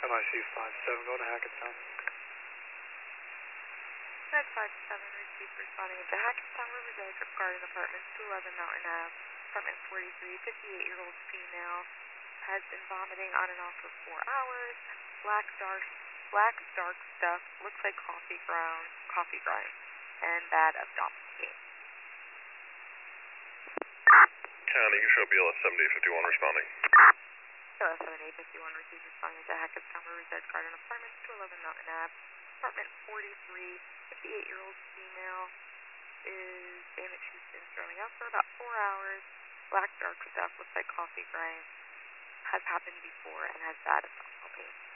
MIC 57, go to Hackettstown. Med 57, received responding into Hackettstown Rivers Edge regarding apartments 211 Mountain Ave. Apartment 43, 58-year-old female, has been vomiting on and off for 4 hours. Black dark stuff, looks like coffee grind, and bad abdominal pain. County, you show BLS 7851 responding. BLS 7851 received responding to Hackettstown Rivers Edge Garden Apartments 211 Mountain Ave. Apartment 43, 58-year-old female is saying that she's been throwing up for about 4 hours. Black dark stuff, looks like coffee grind, has happened before and has bad abdominal pain.